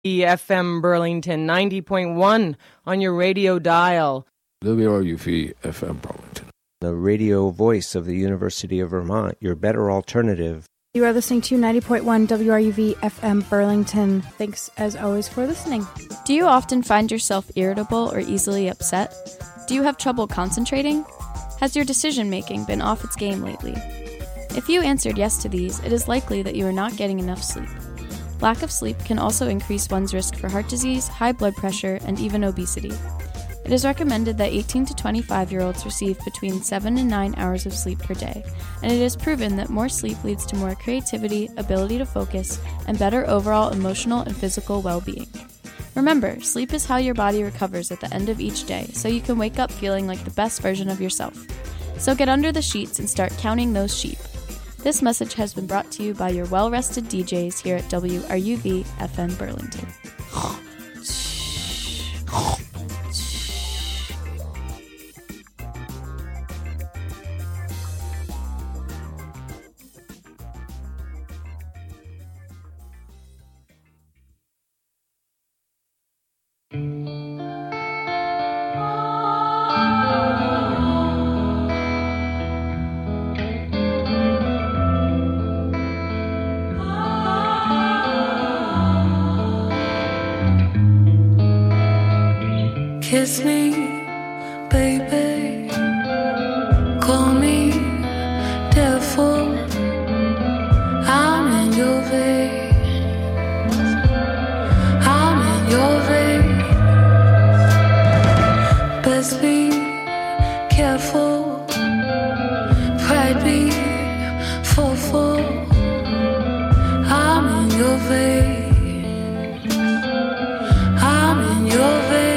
FM Burlington, 90.1 on your radio dial. WRUV FM Burlington. The radio voice of the University of Vermont, your better alternative. You are listening to 90.1 WRUV FM Burlington. Thanks, as always, for listening. Do you often find yourself irritable or easily upset? Do you have trouble concentrating? Has your decision-making been off its game lately? If you answered yes to these, it is likely that you are not getting enough sleep. Lack of sleep can also increase one's risk for heart disease, high blood pressure, and even obesity. It is recommended that 18 to 25-year-olds receive between 7 and 9 hours of sleep per day, and it is proven that more sleep leads to more creativity, ability to focus, and better overall emotional and physical well-being. Remember, sleep is how your body recovers at the end of each day, so you can wake up feeling like the best version of yourself. So get under the sheets and start counting those sheep. This message has been brought to you by your well-rested DJs here at WRUV FM Burlington. Kiss me, baby, call me devil, I'm in your veins, I'm in your veins, best be careful, pride be full, I'm in your veins, I'm in your veins.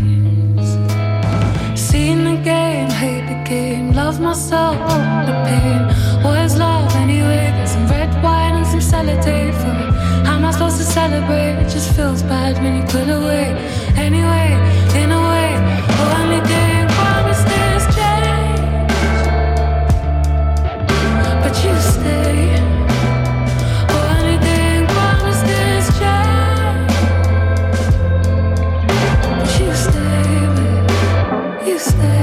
Love myself, the pain. What is love anyway? Get some red wine and some sellotape for it. How am I supposed to celebrate? It just feels bad when you pull away. Anyway, in a way, only thing promised is change, but you stay. Only thing promised is change, but you stay, you stay.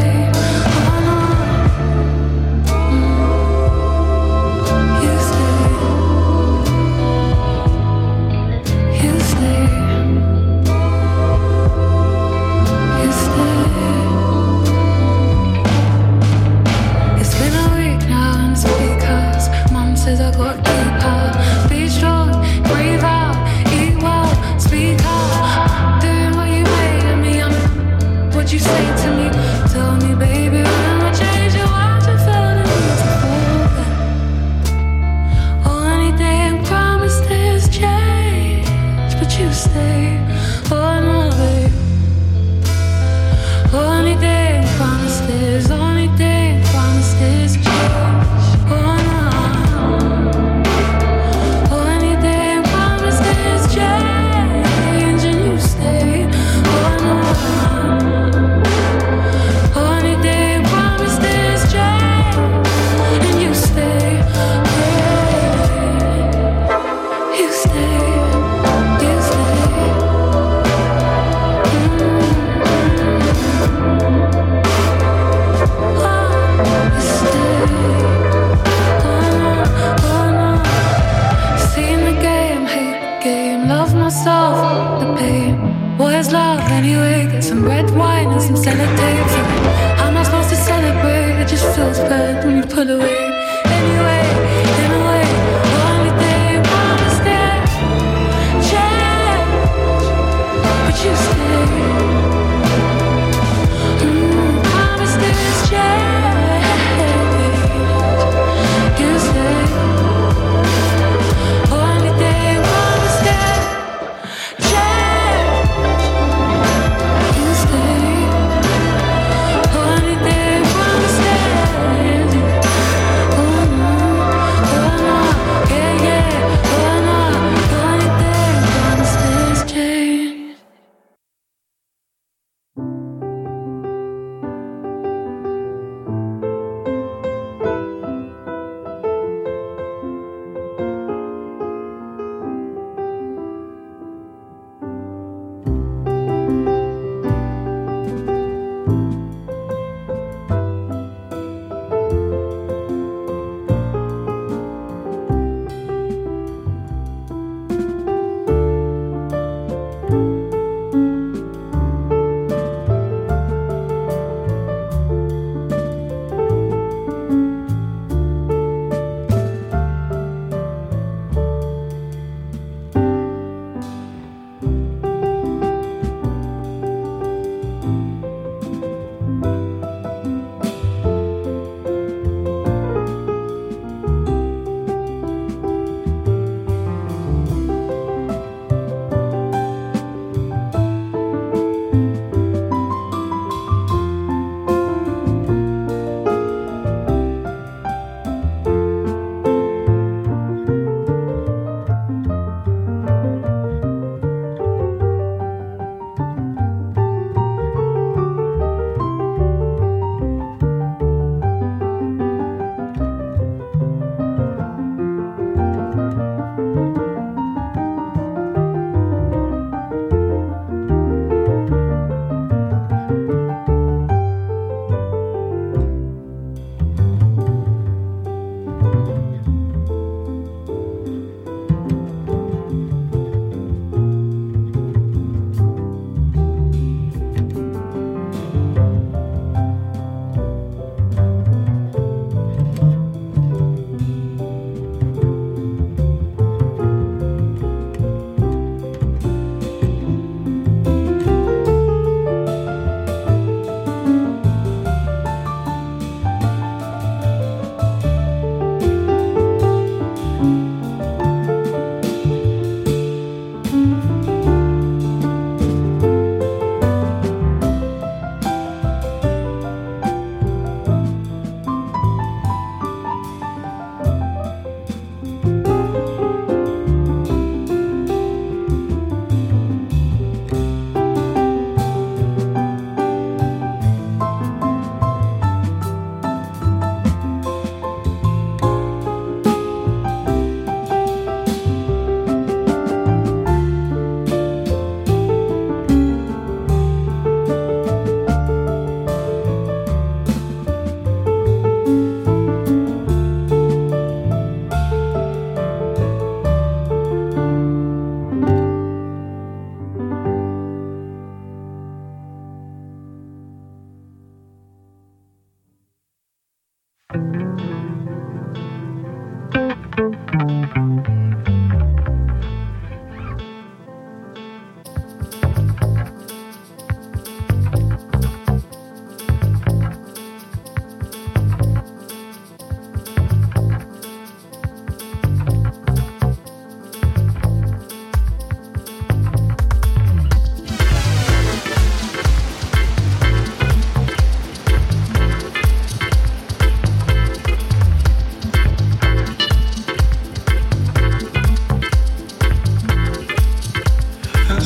Only thing promised is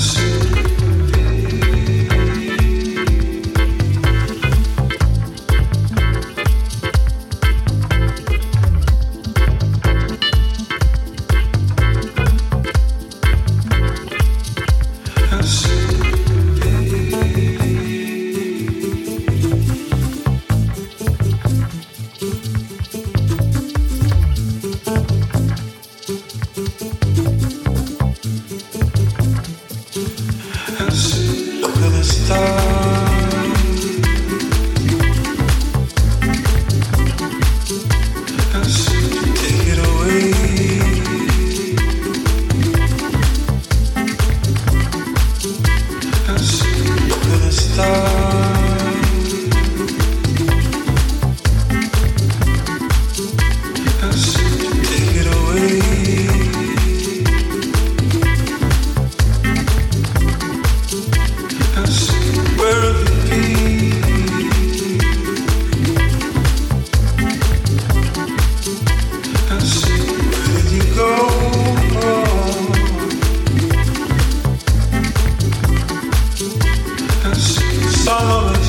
Some of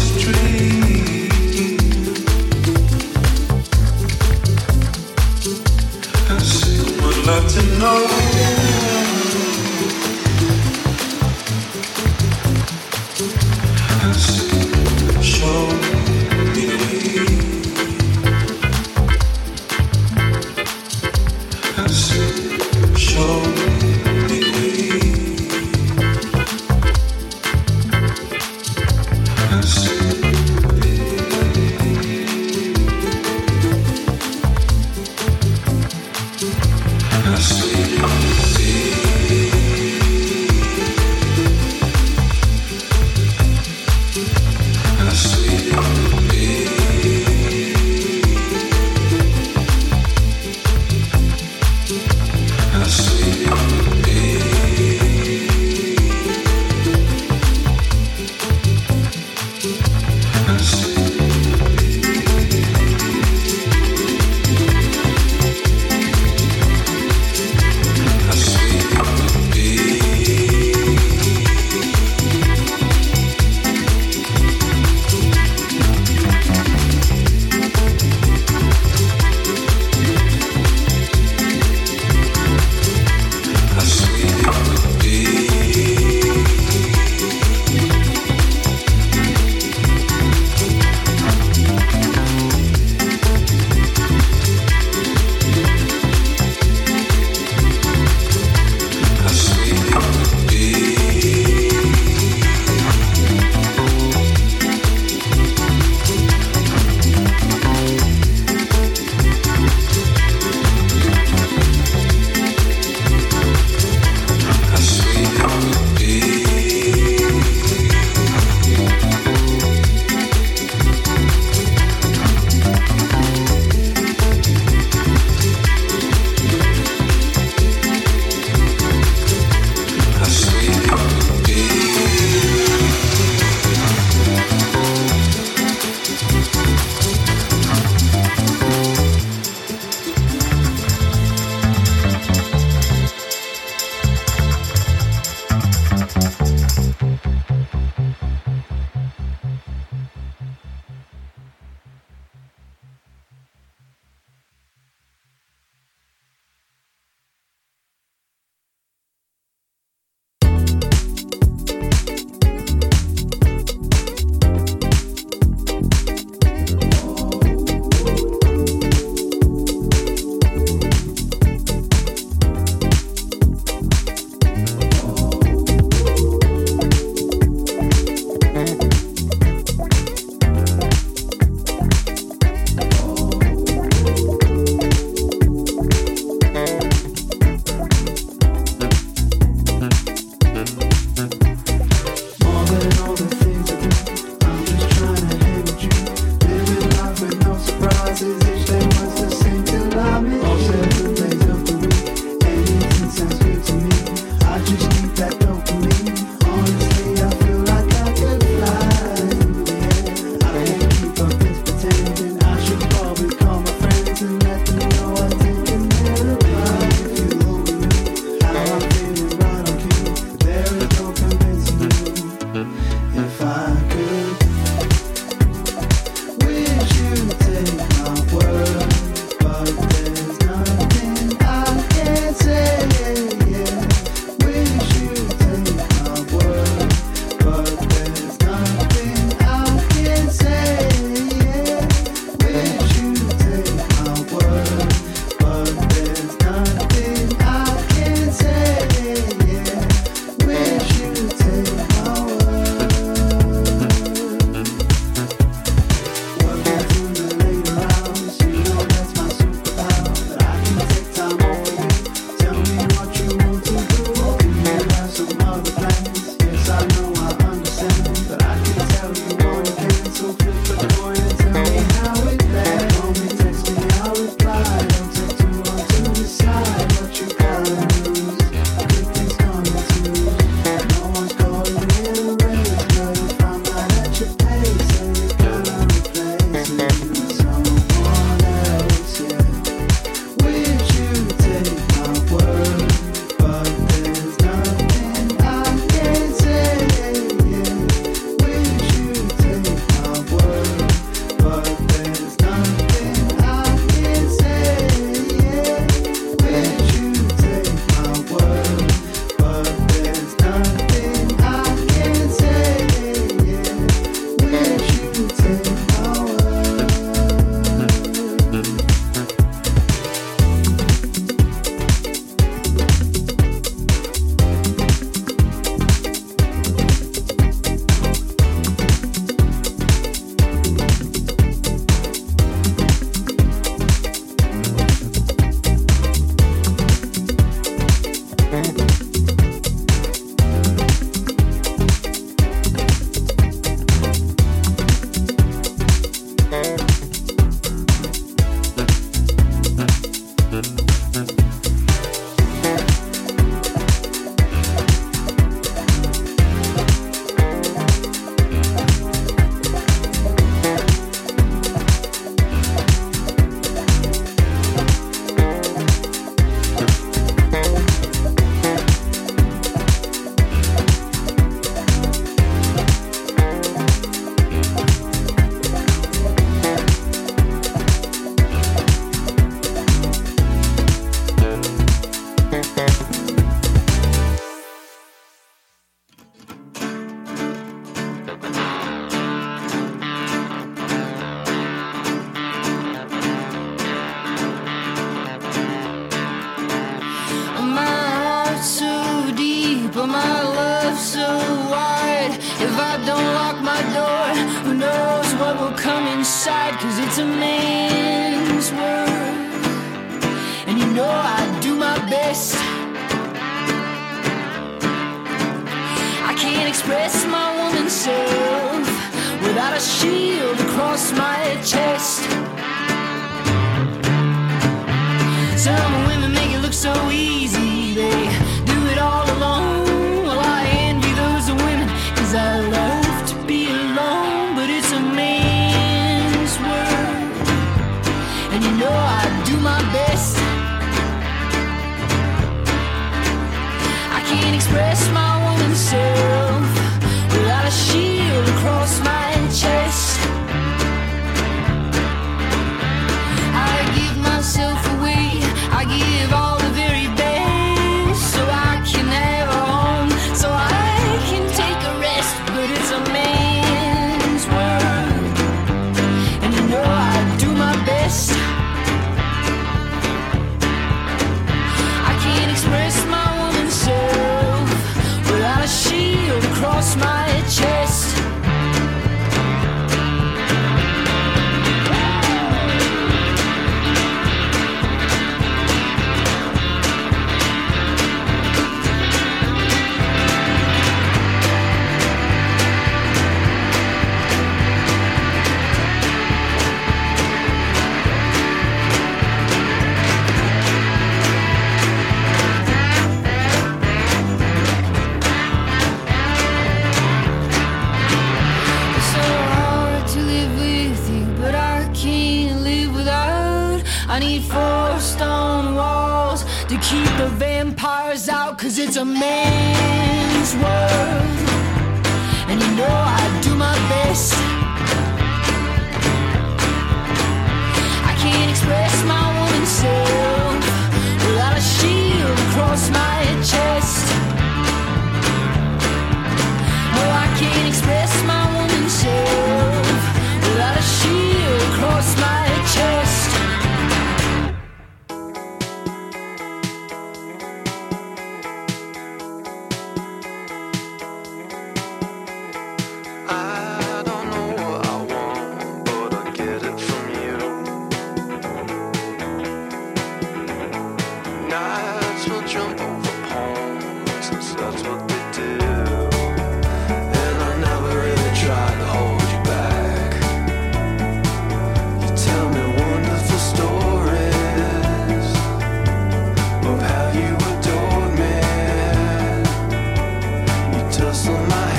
So my